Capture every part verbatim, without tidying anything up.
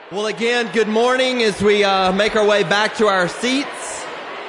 Well, again, good morning as we uh, make our way back to our seats.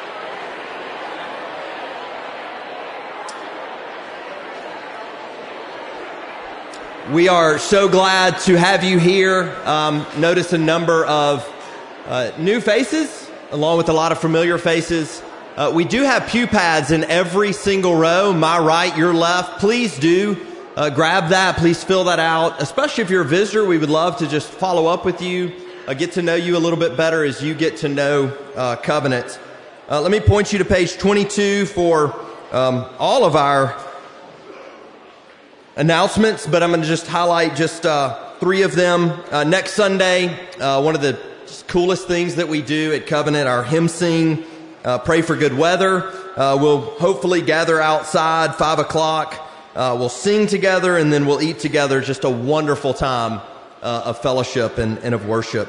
We are so glad to have you here. Um, notice a number of uh, new faces, along with a lot of familiar faces. Uh, we do have pew pads in every single row, my right, your left. Please do. Uh, grab that. Please fill that out. Especially if you're a visitor, we would love to just follow up with you, uh, get to know you a little bit better as you get to know uh, Covenant. Uh, let me point you to page twenty-two for um, all of our announcements, but I'm going to just highlight just uh, three of them. Uh, next Sunday, uh, one of the coolest things that we do at Covenant, our hymn sing, uh, pray for good weather. Uh, we'll hopefully gather outside five o'clock. Uh, we'll sing together, and then we'll eat together. Just a wonderful time uh, of fellowship and, and of worship.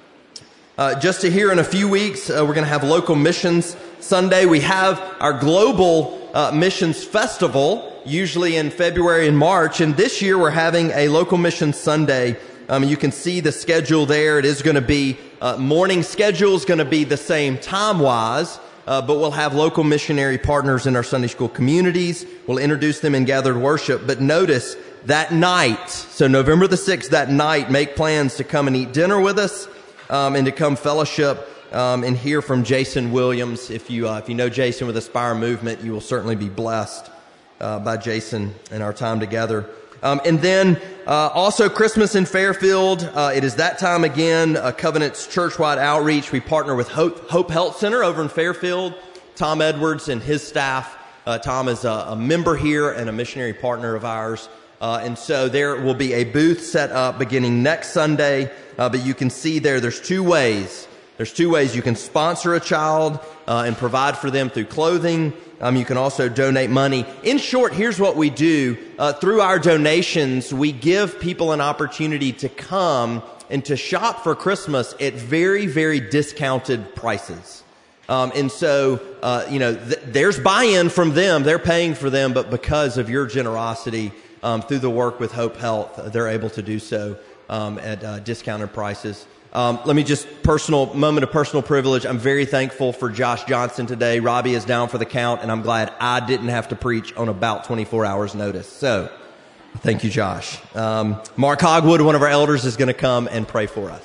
Uh, just to hear in a few weeks, uh, we're going to have Local Missions Sunday. We have our Global uh, Missions Festival, usually in February and March, and this year we're having a Local Missions Sunday. Um, you can see the schedule there. It is going to be, uh, morning schedule is going to be the same time-wise, Uh, but we'll have local missionary partners in our Sunday school communities. We'll introduce them in gathered worship. But notice that night, so November the sixth, that night, make plans to come and eat dinner with us um, and to come fellowship um, and hear from Jason Williams. If you uh, if you know Jason with Aspire Movement, you will certainly be blessed uh, by Jason and our time together. Um, and then uh, also Christmas in Fairfield. Uh, it is that time again, uh, Covenant's church-wide outreach. We partner with Hope, Hope Health Center over in Fairfield. Tom Edwards and his staff. Uh, Tom is a, a member here and a missionary partner of ours. Uh, and so there will be a booth set up beginning next Sunday. Uh, but you can see there, there's two ways. There's two ways you can sponsor a child uh, and provide for them through clothing. Um, you can also donate money. In short, here's what we do. Uh, through our donations, we give people an opportunity to come and to shop for Christmas at very, very discounted prices. Um, and so, uh, you know, th- there's buy-in from them. They're paying for them, but because of your generosity um, through the work with Hope Health, they're able to do so um, at uh, discounted prices. Um, let me just personal moment of personal privilege. I'm very thankful for Josh Johnson today. Robbie is down for the count, and I'm glad I didn't have to preach on about twenty-four hours notice. So thank you, Josh. Um, Mark Hogwood, one of our elders, is going to come and pray for us.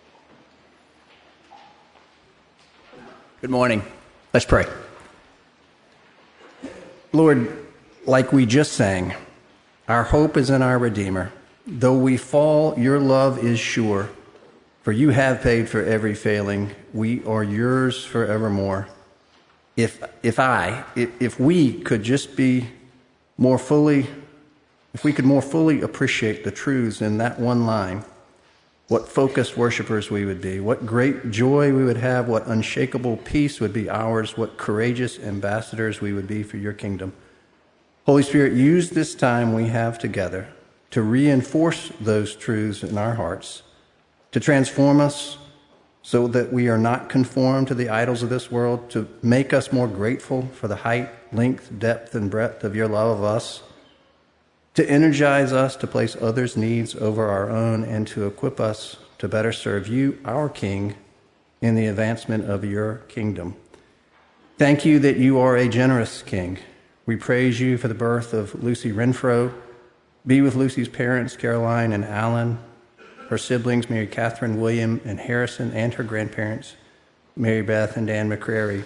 Good morning. Let's pray. Lord, like we just sang, our hope is in our Redeemer. Though we fall, your love is sure. For you have paid for every failing. We are yours forevermore. If if I, if, if we could just be more fully, if we could more fully appreciate the truths in that one line, what focused worshipers we would be, what great joy we would have, what unshakable peace would be ours, what courageous ambassadors we would be for your kingdom. Holy Spirit, use this time we have together to reinforce those truths in our hearts, to transform us so that we are not conformed to the idols of this world, to make us more grateful for the height, length, depth, and breadth of your love of us, to energize us to place others' needs over our own, and to equip us to better serve you, our King, in the advancement of your kingdom. Thank you that you are a generous King. We praise you for the birth of Lucy Renfro. Be with Lucy's parents, Caroline and Alan, her siblings, Mary Catherine, William, and Harrison, and her grandparents, Mary Beth and Dan McCrary.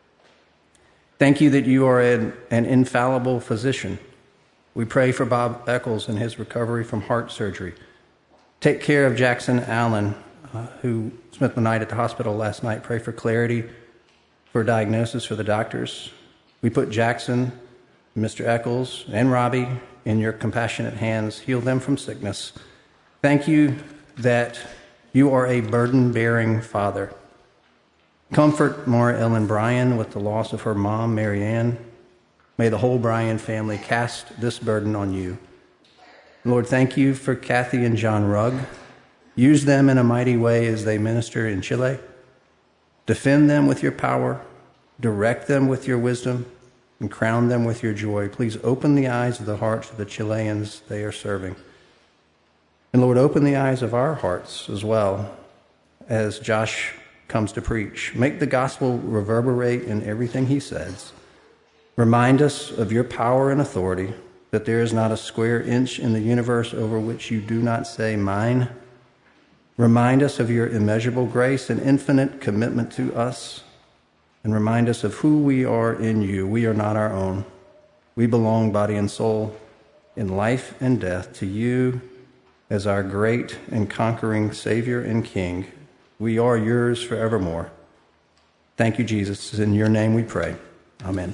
Thank you that you are an, an infallible physician. We pray for Bob Eccles and his recovery from heart surgery. Take care of Jackson Allen, uh, who spent the night at the hospital last night. Pray for clarity for diagnosis for the doctors. We put Jackson, Mister Eccles, and Robbie in your compassionate hands. Heal them from sickness. Thank you that you are a burden-bearing father. Comfort Maura Ellen Bryan with the loss of her mom, Mary Ann. May the whole Bryan family cast this burden on you. Lord, thank you for Kathy and John Rugg. Use them in a mighty way as they minister in Chile. Defend them with your power. Direct them with your wisdom. And crown them with your joy. Please open the eyes of the hearts of the Chileans they are serving. And Lord, open the eyes of our hearts as well as Josh comes to preach. Make the gospel reverberate in everything he says. Remind us of your power and authority, that there is not a square inch in the universe over which you do not say, mine. Remind us of your immeasurable grace and infinite commitment to us, and remind us of who we are in you. We are not our own. We belong, body and soul, in life and death, to you as our great and conquering Savior and King. We are yours forevermore. Thank you, Jesus. In your name we pray. Amen.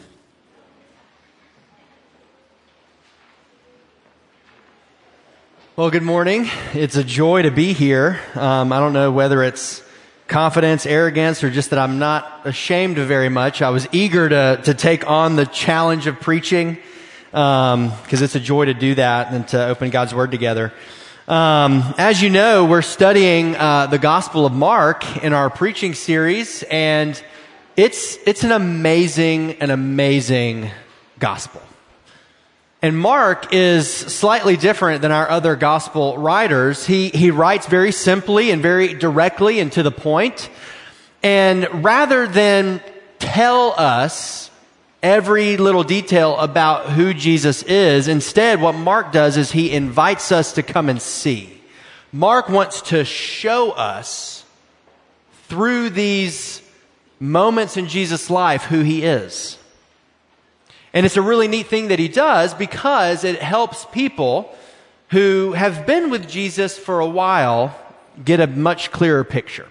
Well, good morning. It's a joy to be here. Um, I don't know whether it's confidence, arrogance, or just that I'm not ashamed of very much. I was eager to to take on the challenge of preaching because um, it's a joy to do that and to open God's Word together. Um, as you know, we're studying uh, the Gospel of Mark in our preaching series, and it's it's an amazing, an amazing gospel. And Mark is slightly different than our other gospel writers. He he writes very simply and very directly and to the point. And rather than tell us every little detail about who Jesus is, instead what Mark does is he invites us to come and see. Mark wants to show us through these moments in Jesus' life who he is. And it's a really neat thing that he does because it helps people who have been with Jesus for a while get a much clearer picture.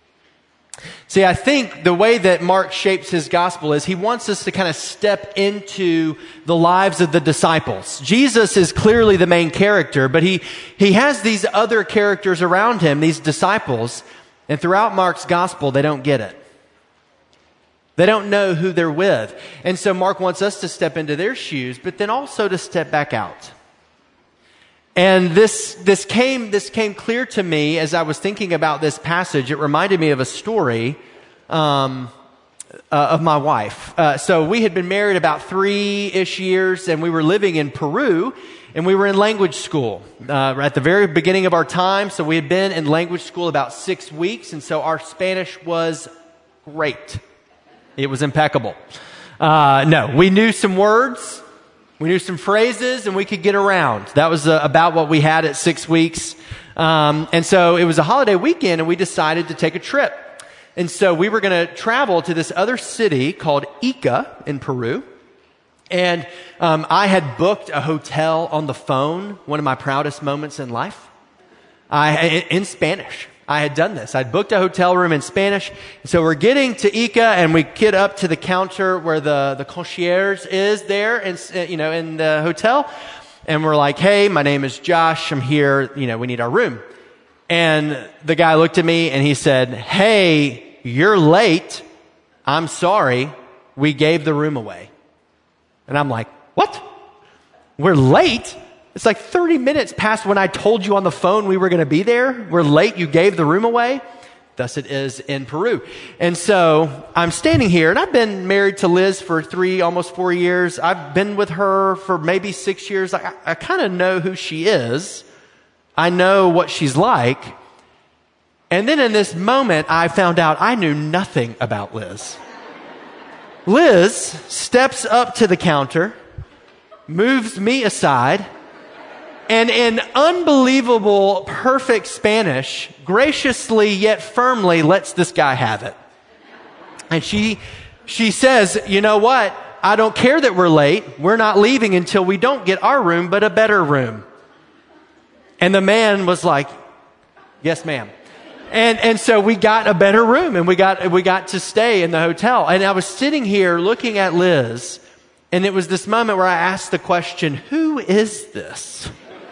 See, I think the way that Mark shapes his gospel is he wants us to kind of step into the lives of the disciples. Jesus is clearly the main character, but he, he has these other characters around him, these disciples, and throughout Mark's gospel, they don't get it. They don't know who they're with. And so Mark wants us to step into their shoes, but then also to step back out. And this, this came, this came clear to me as I was thinking about this passage. It reminded me of a story, um, uh, of my wife. Uh, so we had been married about three-ish years, and we were living in Peru, and we were in language school, uh, at the very beginning of our time. So we had been in language school about six weeks, and so our Spanish was great. It was impeccable. Uh, no, we knew some words, we knew some phrases, and we could get around. That was uh, about what we had at six weeks. Um, and so it was a holiday weekend, and we decided to take a trip. And so we were going to travel to this other city called Ica in Peru. And um, I had booked a hotel on the phone, one of my proudest moments in life, I in Spanish. I had done this. I'd booked a hotel room in Spanish. So we're getting to Ica, and we get up to the counter where the, the concierge is there, and you know, in the hotel. And we're like, hey, my name is Josh. I'm here. You know, we need our room. And the guy looked at me and he said, hey, you're late. I'm sorry. We gave the room away. And I'm like, what? We're late? It's like thirty minutes past when I told you on the phone we were going to be there. We're late. You gave the room away. Thus it is in Peru. And so I'm standing here, and I've been married to Liz for three, almost four years. I've been with her for maybe six years. I, I kind of know who she is. I know what she's like. And then in this moment, I found out I knew nothing about Liz. Liz steps up to the counter, moves me aside, and in unbelievable, perfect Spanish, graciously yet firmly lets this guy have it. And she, she says, you know what? I don't care that we're late. We're not leaving until we don't get our room, but a better room. And the man was like, yes, ma'am. And, and so we got a better room, and we got, we got to stay in the hotel. And I was sitting here looking at Liz, and it was this moment where I asked the question, who is this?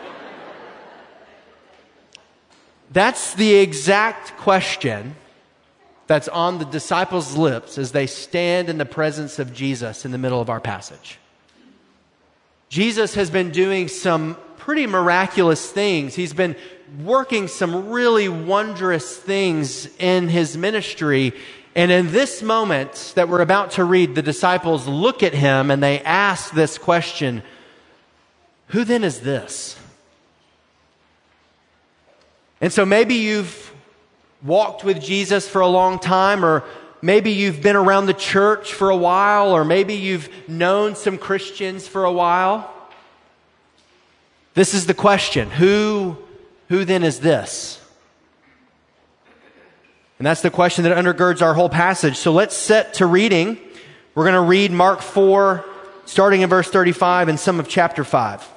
That's the exact question that's on the disciples' lips as they stand in the presence of Jesus in the middle of our passage. Jesus has been doing some pretty miraculous things. He's been working some really wondrous things in his ministry. And in this moment that we're about to read, the disciples look at him and they ask this question, who then is this? And so maybe you've walked with Jesus for a long time, or maybe you've been around the church for a while, or maybe you've known some Christians for a while. This is the question. Who, who then is this? And that's the question that undergirds our whole passage. So let's set to reading. We're going to read Mark four, starting in verse thirty-five and some of chapter five.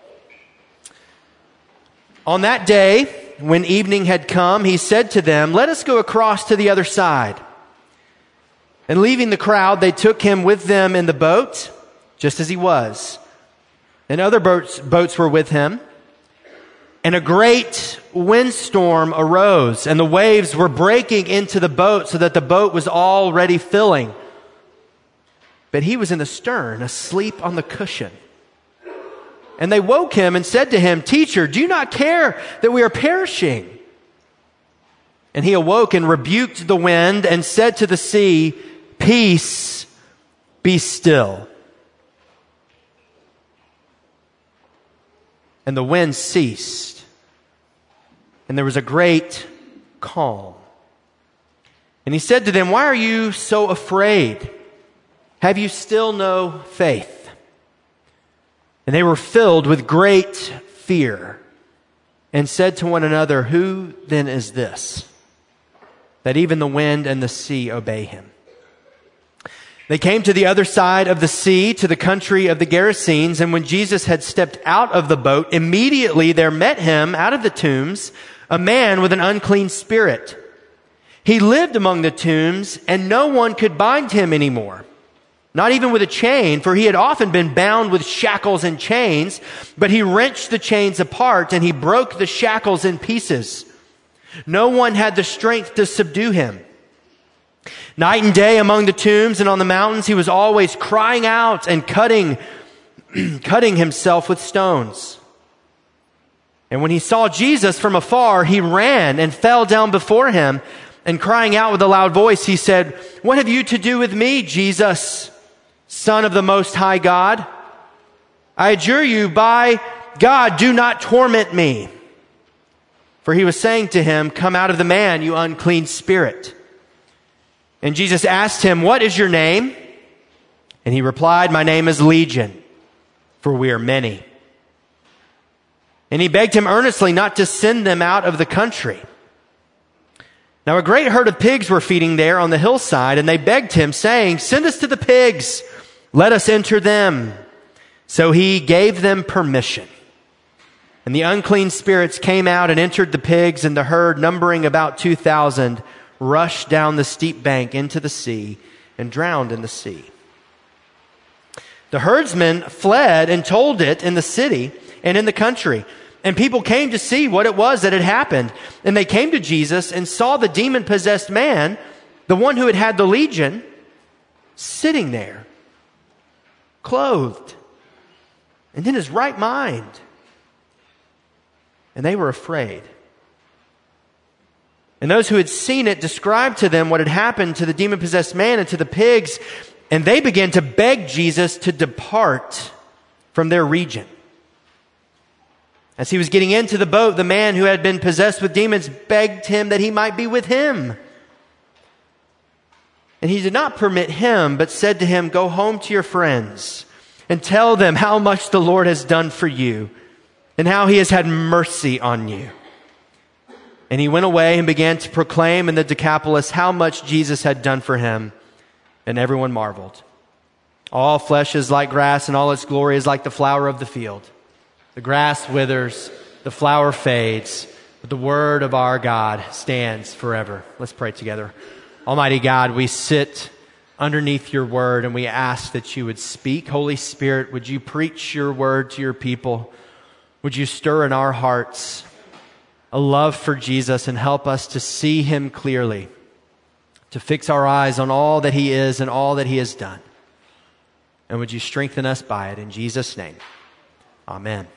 On that day, when evening had come, he said to them, "Let us go across to the other side." And leaving the crowd, they took him with them in the boat, just as he was. And other boats, boats were with him. And a great windstorm arose, and the waves were breaking into the boat so that the boat was already filling. But he was in the stern, asleep on the cushion. And they woke him and said to him, "Teacher, do you not care that we are perishing?" And he awoke and rebuked the wind and said to the sea, "Peace, be still." And the wind ceased, and there was a great calm. And he said to them, "Why are you so afraid? Have you still no faith?" And they were filled with great fear and said to one another, "Who then is this, that even the wind and the sea obey him?" They came to the other side of the sea, to the country of the Gerasenes, and when Jesus had stepped out of the boat, immediately there met him out of the tombs a man with an unclean spirit. He lived among the tombs, and no one could bind him anymore, not even with a chain, for he had often been bound with shackles and chains, but he wrenched the chains apart and he broke the shackles in pieces. No one had the strength to subdue him. Night and day among the tombs and on the mountains, he was always crying out and cutting, cutting himself with stones. And when he saw Jesus from afar, he ran and fell down before him, and crying out with a loud voice, he said, "What have you to do with me, Jesus, Son of the Most High God? I adjure you by God, do not torment me." For he was saying to him, "Come out of the man, you unclean spirit." And Jesus asked him, "What is your name?" And he replied, "My name is Legion, for we are many." And he begged him earnestly not to send them out of the country. Now a great herd of pigs were feeding there on the hillside, and they begged him, saying, "Send us to the pigs, let us enter them." So he gave them permission. And the unclean spirits came out and entered the pigs, and the herd, numbering about two thousand, rushed down the steep bank into the sea and drowned in the sea. The herdsmen fled and told it in the city and in the country. And people came to see what it was that had happened. And they came to Jesus and saw the demon-possessed man, the one who had had the legion, sitting there, clothed, and in his right mind. And they were afraid. And those who had seen it described to them what had happened to the demon-possessed man and to the pigs. And they began to beg Jesus to depart from their region. As he was getting into the boat, the man who had been possessed with demons begged him that he might be with him. And he did not permit him, but said to him, "Go home to your friends and tell them how much the Lord has done for you and how he has had mercy on you." And he went away and began to proclaim in the Decapolis how much Jesus had done for him. And everyone marveled. All flesh is like grass, and all its glory is like the flower of the field. The grass withers, the flower fades, but the word of our God stands forever. Let's pray together. Almighty God, we sit underneath your word and we ask that you would speak. Holy Spirit, would you preach your word to your people? Would you stir in our hearts a love for Jesus and help us to see him clearly, to fix our eyes on all that he is and all that he has done. And would you strengthen us by it in Jesus' name? Amen.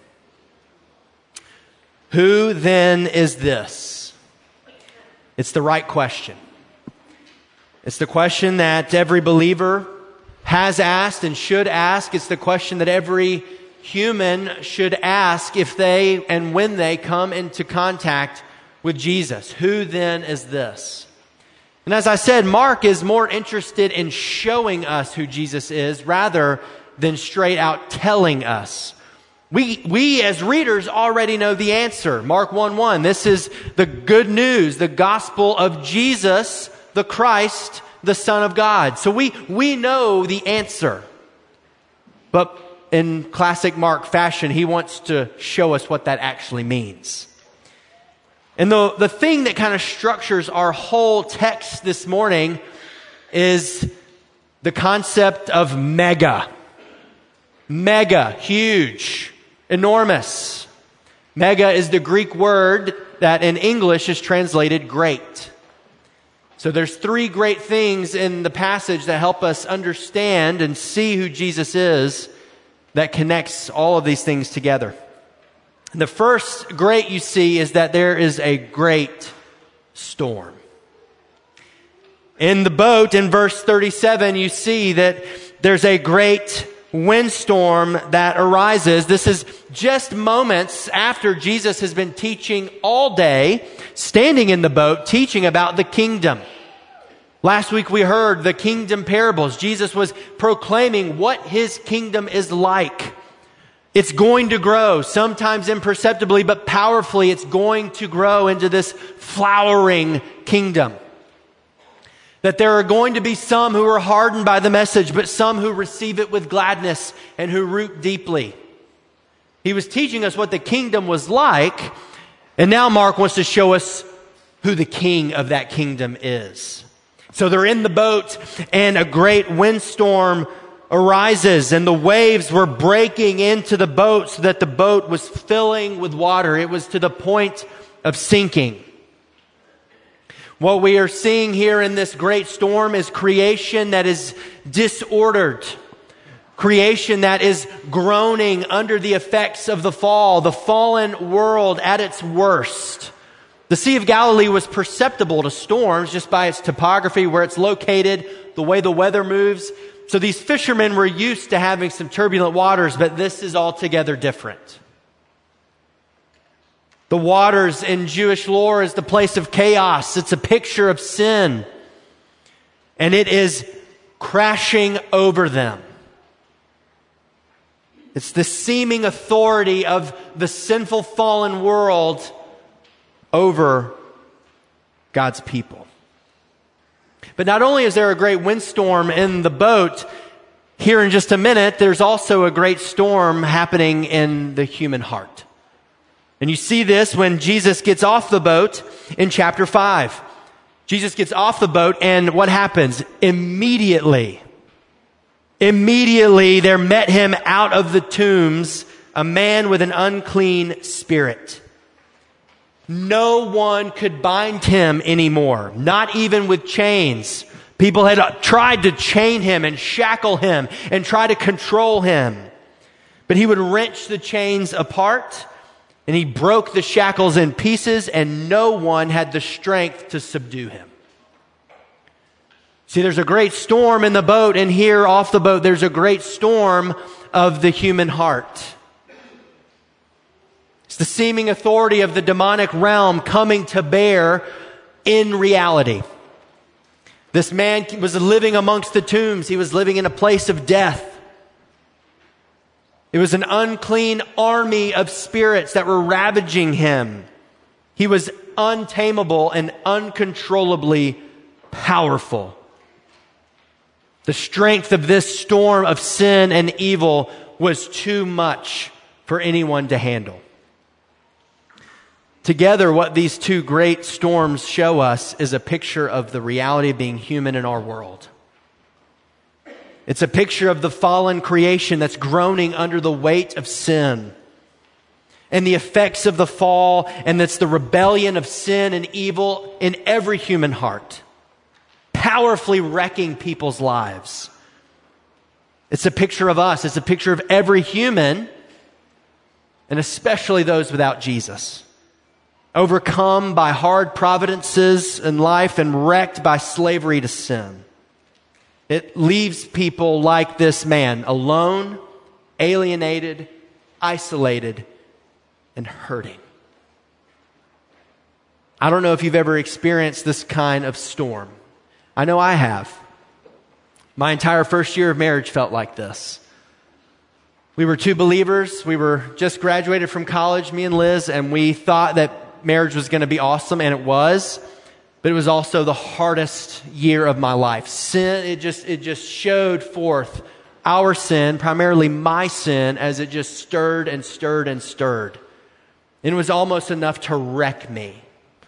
Who then is this? It's the right question. It's the question that every believer has asked and should ask. It's the question that every human should ask if they and when they come into contact with Jesus. Who then is this? And as I said, Mark is more interested in showing us who Jesus is rather than straight out telling us. We, we as readers already know the answer. Mark one one, this is the good news, the gospel of Jesus, the Christ, the Son of God. So we, we know the answer. But in classic Mark fashion, he wants to show us what that actually means. And the, the thing that kind of structures our whole text this morning is the concept of mega. Mega, huge, enormous. Mega is the Greek word that in English is translated great. So there's three great things in the passage that help us understand and see who Jesus is that connects all of these things together. The first great you see is that there is a great storm. In the boat, in verse thirty-seven, you see that there's a great windstorm that arises. This is just moments after Jesus has been teaching all day, standing in the boat, teaching about the kingdom. Last week we heard the kingdom parables. Jesus was proclaiming what his kingdom is like. It's going to grow, sometimes imperceptibly, but powerfully. It's going to grow into this flowering kingdom. That there are going to be some who are hardened by the message, but some who receive it with gladness and who root deeply. He was teaching us what the kingdom was like, and now Mark wants to show us who the king of that kingdom is. So they're in the boat, and a great windstorm arises, and the waves were breaking into the boat so that the boat was filling with water. It was to the point of sinking. What we are seeing here in this great storm is creation that is disordered. Creation that is groaning under the effects of the fall, the fallen world at its worst. The Sea of Galilee was perceptible to storms just by its topography, where it's located, the way the weather moves. So these fishermen were used to having some turbulent waters, but this is altogether different. The waters in Jewish lore is the place of chaos. It's a picture of sin. And it is crashing over them. It's the seeming authority of the sinful fallen world over God's people. But not only is there a great windstorm in the boat, here in just a minute, there's also a great storm happening in the human heart. And you see this when Jesus gets off the boat in chapter five. Jesus gets off the boat, and what happens? Immediately, immediately there met him out of the tombs a man with an unclean spirit. No one could bind him anymore, not even with chains. People had tried to chain him and shackle him and try to control him. But he would wrench the chains apart, and he broke the shackles in pieces, and no one had the strength to subdue him. See, there's a great storm in the boat, and here off the boat, there's a great storm of the human heart. It's the seeming authority of the demonic realm coming to bear in reality. This man was living amongst the tombs. He was living in a place of death. It was an unclean army of spirits that were ravaging him. He was untamable and uncontrollably powerful. The strength of this storm of sin and evil was too much for anyone to handle. Together, what these two great storms show us is a picture of the reality of being human in our world. It's a picture of the fallen creation that's groaning under the weight of sin and the effects of the fall, and that's the rebellion of sin and evil in every human heart, powerfully wrecking people's lives. It's a picture of us. It's a picture of every human, and especially those without Jesus, overcome by hard providences in life and wrecked by slavery to sin. It leaves people like this man, alone, alienated, isolated, and hurting. I don't know if you've ever experienced this kind of storm. I know I have. My entire first year of marriage felt like this. We were two believers. We were just graduated from college, me and Liz, and we thought that marriage was going to be awesome, and it was. But it was also the hardest year of my life. Sin, it just it just showed forth our sin, primarily my sin, as it just stirred and stirred and stirred. And it was almost enough to wreck me.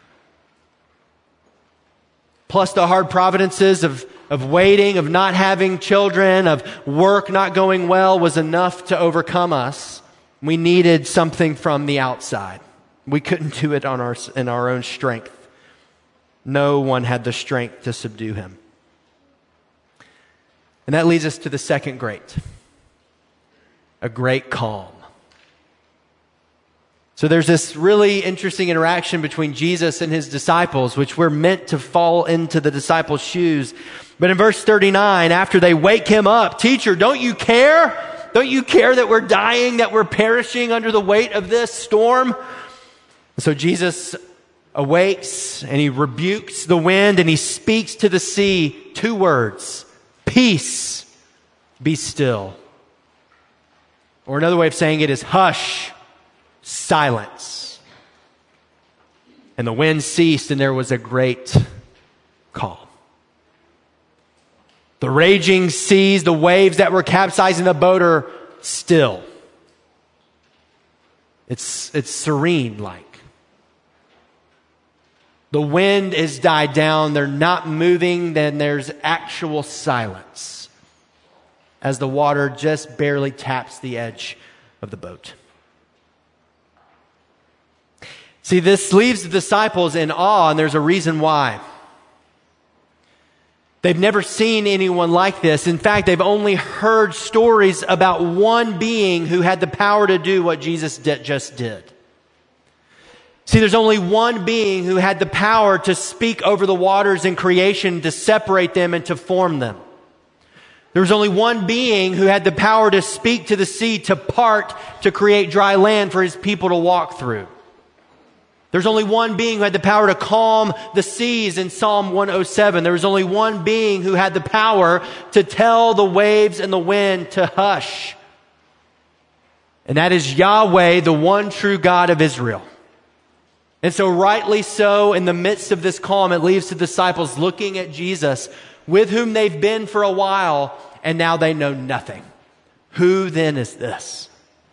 Plus the hard providences of, of waiting, of not having children, of work not going well was enough to overcome us. We needed something from the outside. We couldn't do it on our, in our own strength. No one had the strength to subdue him. And that leads us to the second great. A great calm. So there's this really interesting interaction between Jesus and his disciples, which we're meant to fall into the disciples' shoes. But in verse thirty-nine, after they wake him up, "Teacher, don't you care? Don't you care that we're dying, that we're perishing under the weight of this storm?" And so Jesus awakes and he rebukes the wind and he speaks to the sea two words: peace, be still. Or another way of saying it is hush, silence. And the wind ceased and there was a great calm. The raging seas, the waves that were capsizing the boat are still. It's, it's serene-like. The wind is died down. They're not moving. Then there's actual silence as the water just barely taps the edge of the boat. See, this leaves the disciples in awe, and there's a reason why. They've never seen anyone like this. In fact, they've only heard stories about one being who had the power to do what Jesus did, just did. See, there's only one being who had the power to speak over the waters in creation, to separate them and to form them. There was only one being who had the power to speak to the sea, to part, to create dry land for his people to walk through. There's only one being who had the power to calm the seas in Psalm one oh seven. There was only one being who had the power to tell the waves and the wind to hush. And that is Yahweh, the one true God of Israel. And so rightly so, in the midst of this calm, it leaves the disciples looking at Jesus, with whom they've been for a while, and now they know nothing. Who then is this,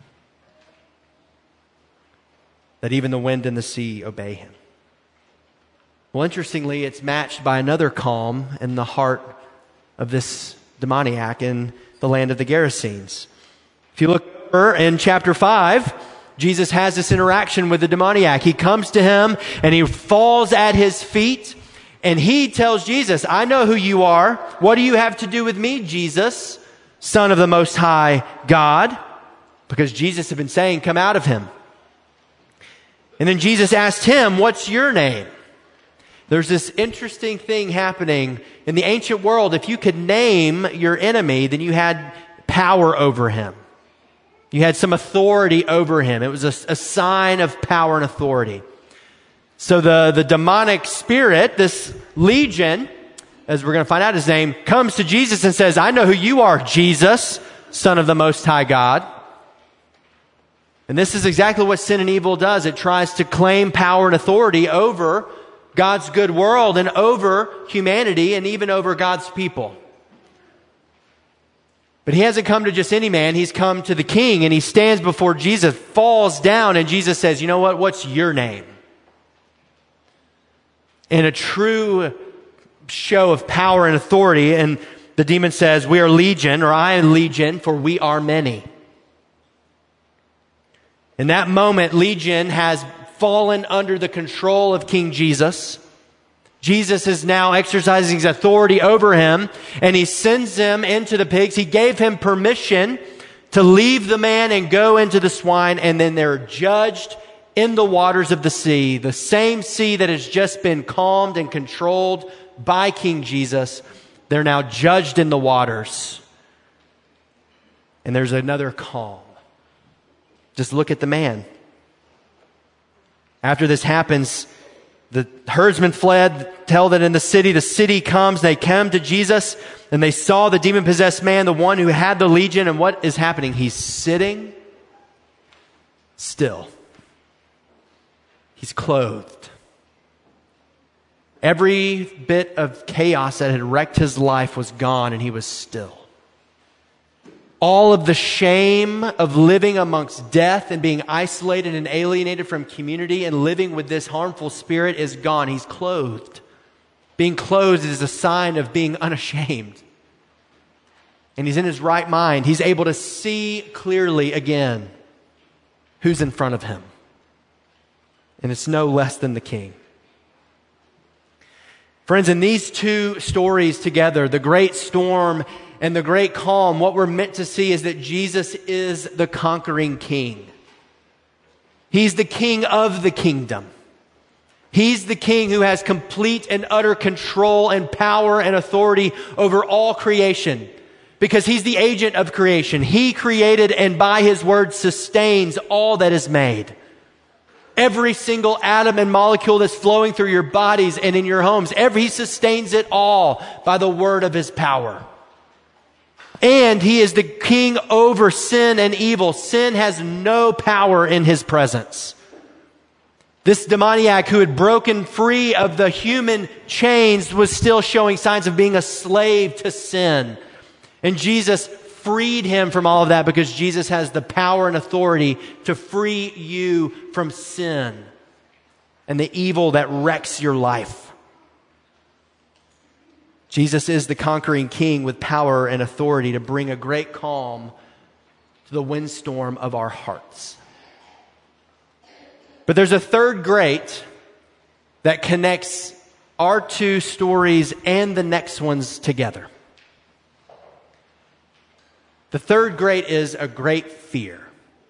that even the wind and the sea obey him? Well, interestingly, it's matched by another calm in the heart of this demoniac in the land of the Gerasenes. If you look over in chapter five, Jesus has this interaction with the demoniac. He comes to him and he falls at his feet and he tells Jesus, "I know who you are. What do you have to do with me, Jesus, Son of the Most High God?" Because Jesus had been saying, "Come out of him." And then Jesus asked him, "What's your name?" There's this interesting thing happening in the ancient world. If you could name your enemy, then you had power over him. You had some authority over him. It was a, a sign of power and authority. So the, the demonic spirit, this legion, as we're going to find out his name, comes to Jesus and says, "I know who you are, Jesus, Son of the Most High God." And this is exactly what sin and evil does. It tries to claim power and authority over God's good world and over humanity and even over God's people. But he hasn't come to just any man. He's come to the king, and he stands before Jesus, falls down, and Jesus says, "You know what? What's your name?" In a true show of power and authority, and the demon says, "We are legion," or "I am legion, for we are many." In that moment, legion has fallen under the control of King Jesus. Jesus is now exercising his authority over him, and he sends him into the pigs. He gave him permission to leave the man and go into the swine, and then they're judged in the waters of the sea, the same sea that has just been calmed and controlled by King Jesus. They're now judged in the waters. And there's another calm. Just look at the man. After this happens, The herdsmen fled, tell that in the city, the city comes, they come to Jesus, and they saw the demon-possessed man, the one who had the legion, and what is happening? He's sitting still. He's clothed. Every bit of chaos that had wrecked his life was gone, and he was still. All of the shame of living amongst death and being isolated and alienated from community and living with this harmful spirit is gone. He's clothed. Being clothed is a sign of being unashamed. And he's in his right mind. He's able to see clearly again who's in front of him. And it's no less than the King. Friends, in these two stories together, the great storm and the great calm, what we're meant to see is that Jesus is the conquering King. He's the King of the kingdom. He's the King who has complete and utter control and power and authority over all creation, because he's the agent of creation. He created and by his word sustains all that is made. Every single atom and molecule that's flowing through your bodies and in your homes, every, he sustains it all by the word of his power. And he is the King over sin and evil. Sin has no power in his presence. This demoniac who had broken free of the human chains was still showing signs of being a slave to sin. And Jesus freed him from all of that, because Jesus has the power and authority to free you from sin and the evil that wrecks your life. Jesus is the conquering King with power and authority to bring a great calm to the windstorm of our hearts. But there's a third great that connects our two stories and the next ones together. The third great is a great fear.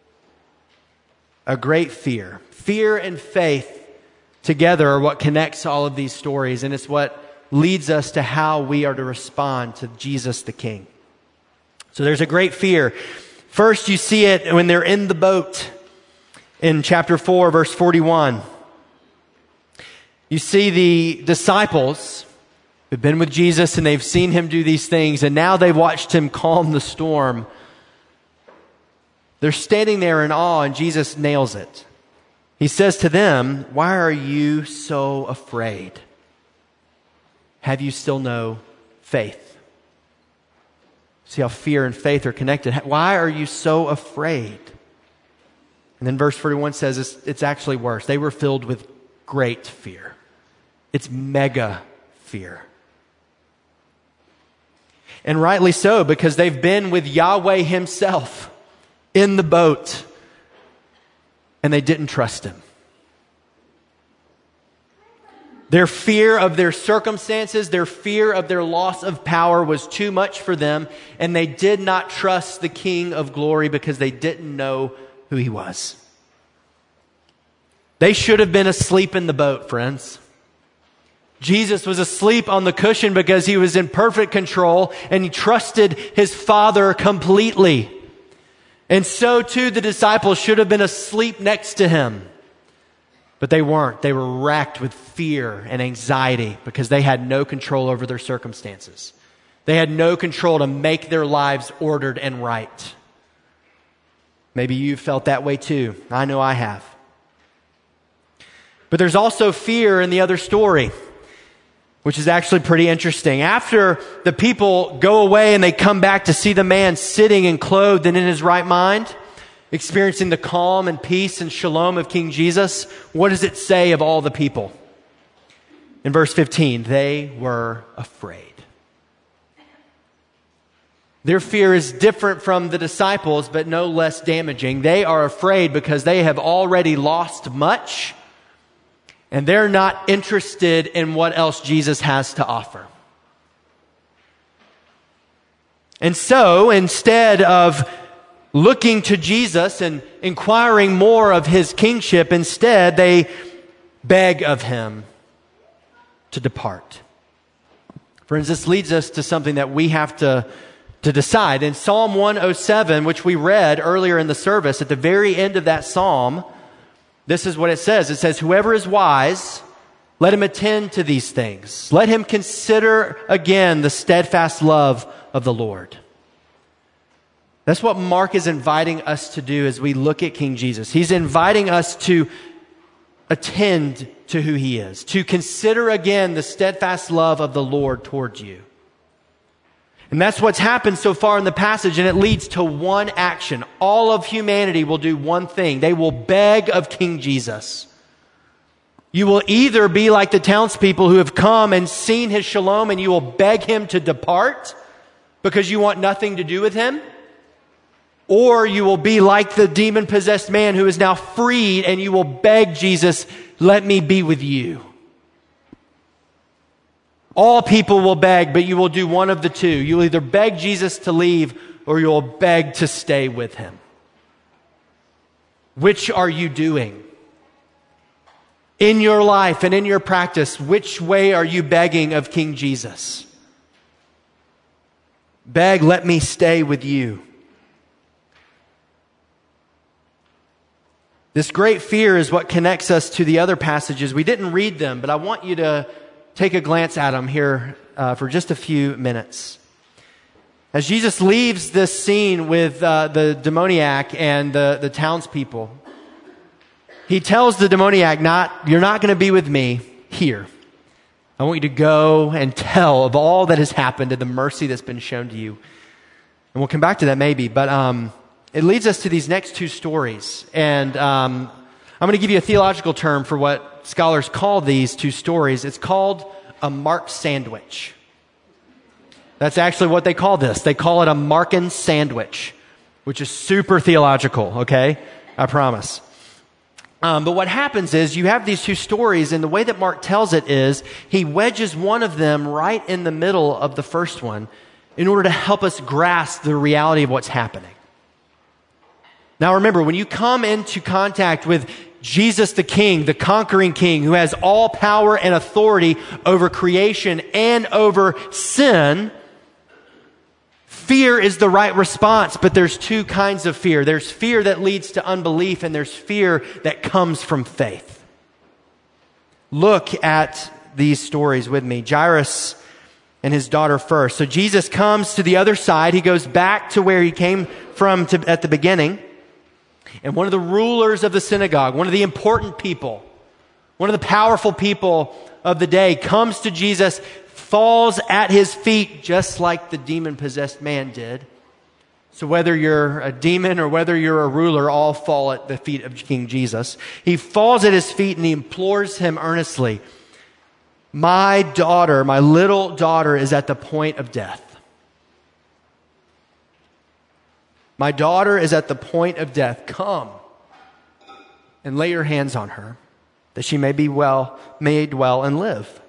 A great fear. Fear and faith together are what connects all of these stories, and it's what leads us to how we are to respond to Jesus the King. So there's a great fear. First, you see it when they're in the boat in chapter four, verse forty-one. You see the disciples who've been with Jesus and they've seen him do these things, and now they've watched him calm the storm. They're standing there in awe, and Jesus nails it. He says to them, "Why are you so afraid? Have you still no faith?" See how fear and faith are connected. Why are you so afraid? And then verse forty-one says it's, it's actually worse. They were filled with great fear. It's mega fear. And rightly so, because they've been with Yahweh himself in the boat, and they didn't trust him. Their fear of their circumstances, their fear of their loss of power was too much for them, and they did not trust the King of glory because they didn't know who he was. They should have been asleep in the boat, friends. Jesus was asleep on the cushion because he was in perfect control and he trusted his Father completely. And so too the disciples should have been asleep next to him. But they weren't. They were racked with fear and anxiety because they had no control over their circumstances. They had no control to make their lives ordered and right. Maybe you felt that way too. I know I have. But there's also fear in the other story, which is actually pretty interesting. After the people go away and they come back to see the man sitting and clothed and in his right mind, experiencing the calm and peace and shalom of King Jesus, what does it say of all the people? In verse fifteen, they were afraid. Their fear is different from the disciples, but no less damaging. They are afraid because they have already lost much, and they're not interested in what else Jesus has to offer. And so, instead of looking to Jesus and inquiring more of his kingship, instead they beg of him to depart. Friends, this leads us to something that we have to, to decide. In Psalm one oh seven, which we read earlier in the service, at the very end of that psalm, this is what it says. It says, "Whoever is wise Let him attend to these things. Let him consider again the steadfast love of the Lord. That's what Mark is inviting us to do as we look at King Jesus. He's inviting us to attend to who he is, to consider again the steadfast love of the Lord towards you. And that's what's happened so far in the passage, and it leads to one action. All of humanity will do one thing. They will beg of King Jesus. You will either be like the townspeople who have come and seen his shalom, and you will beg him to depart because you want nothing to do with him. Or you will be like the demon-possessed man who is now freed, and you will beg Jesus, let me be with you. All people will beg, but you will do one of the two. You'll either beg Jesus to leave, or you'll beg to stay with him. Which are you doing? In your life and in your practice, which way are you begging of King Jesus? Beg, let me stay with you. This great fear is what connects us to the other passages. We didn't read them, but I want you to take a glance at them here uh, for just a few minutes. As Jesus leaves this scene with uh, the demoniac and the, the townspeople, he tells the demoniac, "Not, you're not going to be with me here. I want you to go and tell of all that has happened and the mercy that's been shown to you." And we'll come back to that maybe, but um, it leads us to these next two stories. And um, I'm going to give you a theological term for what scholars call these two stories. It's called a Mark sandwich. That's actually what they call this. They call it a Markan sandwich, which is super theological, okay? I promise. Um, but what happens is you have these two stories, and the way that Mark tells it is he wedges one of them right in the middle of the first one in order to help us grasp the reality of what's happening. Now remember, when you come into contact with Jesus the King, the conquering King, who has all power and authority over creation and over sin, fear is the right response, but there's two kinds of fear. There's fear that leads to unbelief, and there's fear that comes from faith. Look at these stories with me. Jairus and his daughter first. So Jesus comes to the other side. He goes back to where he came from to, at the beginning. And one of the rulers of the synagogue, one of the important people, one of the powerful people of the day comes to Jesus, falls at his feet just like the demon-possessed man did. So whether you're a demon or whether you're a ruler, all fall at the feet of King Jesus. He falls at his feet and he implores him earnestly, "My daughter, my little daughter is at the point of death. My daughter is at the point of death. Come and lay your hands on her, that she may be well, made well and live."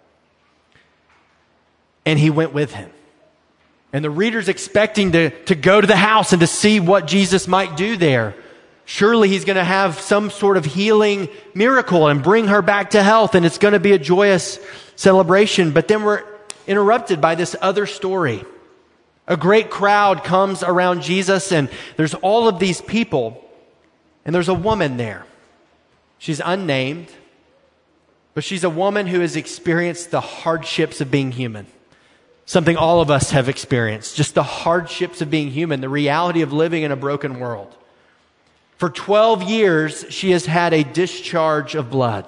And he went with him. And the reader's expecting to, to go to the house and to see what Jesus might do there. Surely he's going to have some sort of healing miracle and bring her back to health, and it's going to be a joyous celebration. But then we're interrupted by this other story. A great crowd comes around Jesus, and there's all of these people, and there's a woman there. She's unnamed, but she's a woman who has experienced the hardships of being human. Something all of us have experienced, just the hardships of being human, the reality of living in a broken world. For twelve years, she has had a discharge of blood.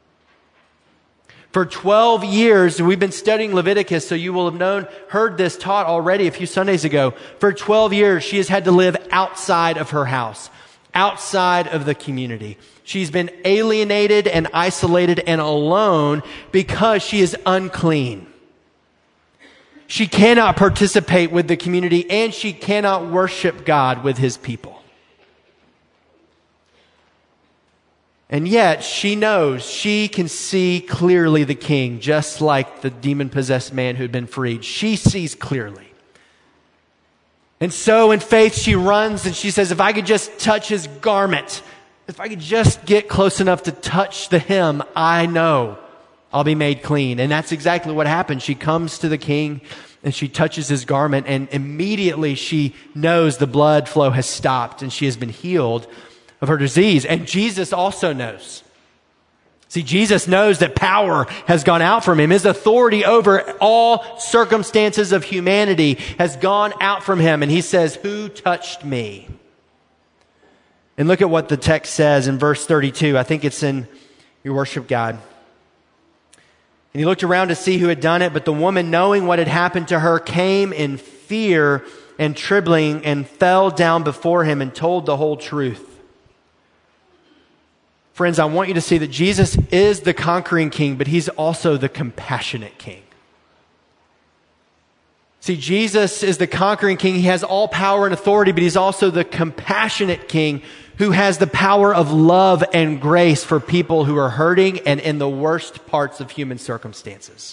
For twelve years, we've been studying Leviticus, so you will have known, heard this taught already a few Sundays ago. For twelve years, she has had to live outside of her house, outside of the community. She's been alienated and isolated and alone because she is unclean. She cannot participate with the community, and she cannot worship God with his people. And yet, she knows she can see clearly the King, just like the demon-possessed man who had been freed. She sees clearly. And so in faith, she runs and she says, if I could just touch his garment, if I could just get close enough to touch the hem, I know I'll be made clean. And that's exactly what happened. She comes to the King and she touches his garment, and immediately she knows the blood flow has stopped and she has been healed of her disease. And Jesus also knows. See, Jesus knows that power has gone out from him. His authority over all circumstances of humanity has gone out from him. And he says, who touched me? And look at what the text says in verse thirty-two. I think it's in your worship guide. And he looked around to see who had done it, but the woman, knowing what had happened to her, came in fear and trembling and fell down before him and told the whole truth. Friends, I want you to see that Jesus is the conquering king, but he's also the compassionate king. See, Jesus is the conquering king. He has all power and authority, but he's also the compassionate king who has the power of love and grace for people who are hurting and in the worst parts of human circumstances.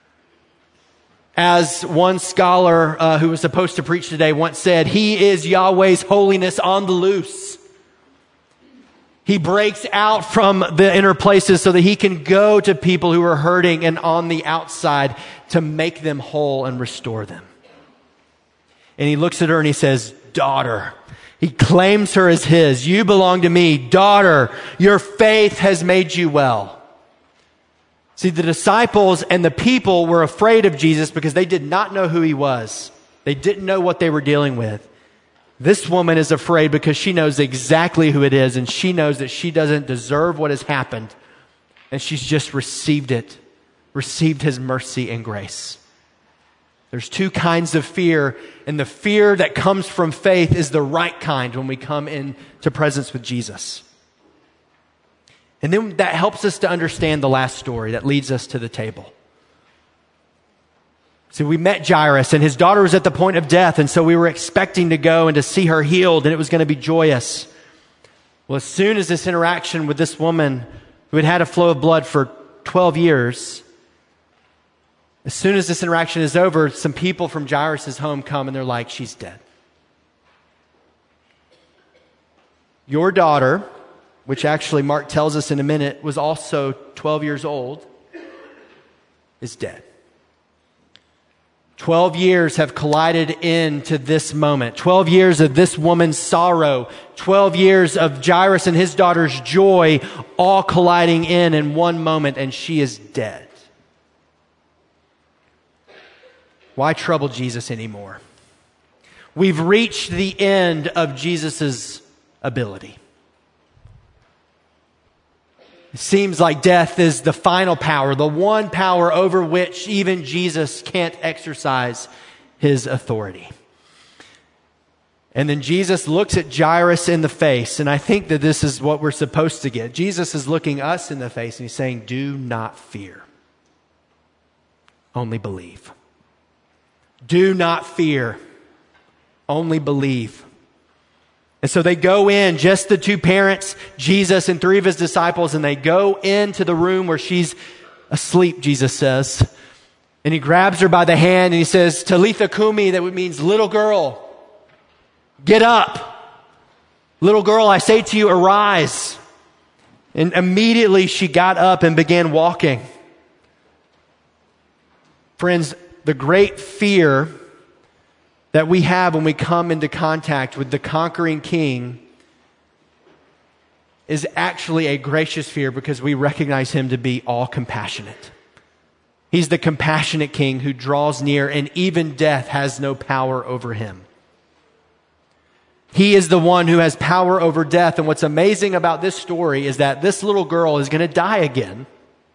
As one scholar uh, who was supposed to preach today once said, he is Yahweh's holiness on the loose. He breaks out from the inner places so that he can go to people who are hurting and on the outside to make them whole and restore them. And he looks at her and he says, daughter. He claims her as his. You belong to me. Daughter, your faith has made you well. See, the disciples and the people were afraid of Jesus because they did not know who he was. They didn't know what they were dealing with. This woman is afraid because she knows exactly who it is, and she knows that she doesn't deserve what has happened, and she's just received it, received his mercy and grace. There's two kinds of fear, and the fear that comes from faith is the right kind when we come into presence with Jesus. And then that helps us to understand the last story that leads us to the table. So we met Jairus, and his daughter was at the point of death, and so we were expecting to go and to see her healed, and it was going to be joyous. Well, as soon as this interaction with this woman who had had a flow of blood for twelve years, as soon as this interaction is over, some people from Jairus' home come, and they're like, she's dead. Your daughter, which actually Mark tells us in a minute, was also twelve years old, is dead. Twelve years have collided into this moment. Twelve years of this woman's sorrow. Twelve years of Jairus and his daughter's joy all colliding in in one moment, and she is dead. Why trouble Jesus anymore? We've reached the end of Jesus' ability. It seems like death is the final power, the one power over which even Jesus can't exercise his authority. And then Jesus looks at Jairus in the face, and I think that this is what we're supposed to get. Jesus is looking us in the face, and he's saying, do not fear. Only believe. Do not fear. Only believe. And so they go in, just the two parents, Jesus and three of his disciples, and they go into the room where she's asleep, Jesus says. And he grabs her by the hand and he says, Talitha Kumi, that means little girl, get up. Little girl, I say to you, arise. And immediately she got up and began walking. Friends, the great fear that we have when we come into contact with the conquering king is actually a gracious fear because we recognize him to be all compassionate. He's the compassionate king who draws near, and even death has no power over him. He is the one who has power over death. And what's amazing about this story is that this little girl is going to die again.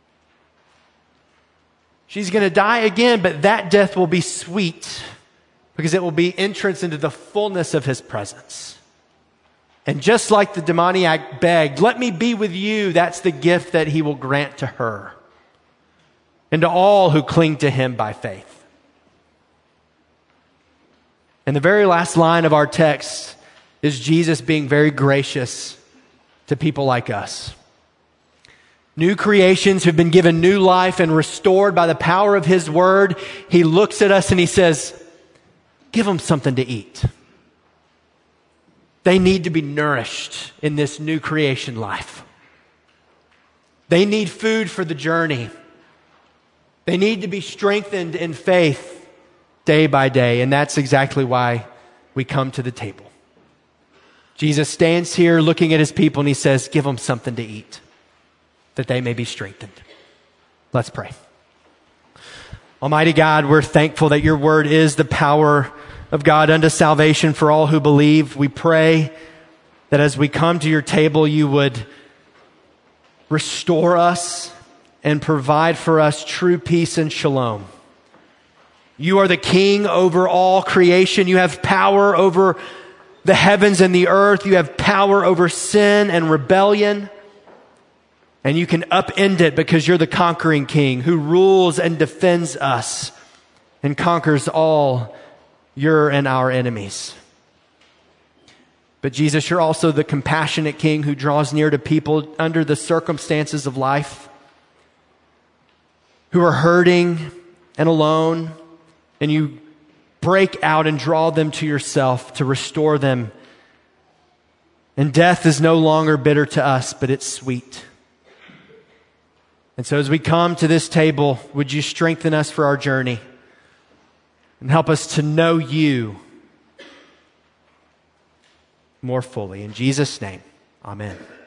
She's going to die again, but that death will be sweet, because it will be entrance into the fullness of his presence. And just like the demoniac begged, let me be with you, that's the gift that he will grant to her and to all who cling to him by faith. And the very last line of our text is Jesus being very gracious to people like us. New creations who've been given new life and restored by the power of his word. He looks at us and he says, give them something to eat. They need to be nourished in this new creation life. They need food for the journey. They need to be strengthened in faith day by day. And that's exactly why we come to the table. Jesus stands here looking at his people and he says, give them something to eat. that they may be strengthened. Let's pray. Almighty God, we're thankful that your word is the power of God unto salvation for all who believe. We pray that as we come to your table, you would restore us and provide for us true peace and shalom. You are the king over all creation. You have power over the heavens and the earth. You have power over sin and rebellion. And you can upend it because you're the conquering king who rules and defends us and conquers all your and our enemies. But Jesus, you're also the compassionate king who draws near to people under the circumstances of life, who are hurting and alone, and you break out and draw them to yourself to restore them. And death is no longer bitter to us, but it's sweet. And so as we come to this table, would you strengthen us for our journey and help us to know you more fully. In Jesus' name, amen.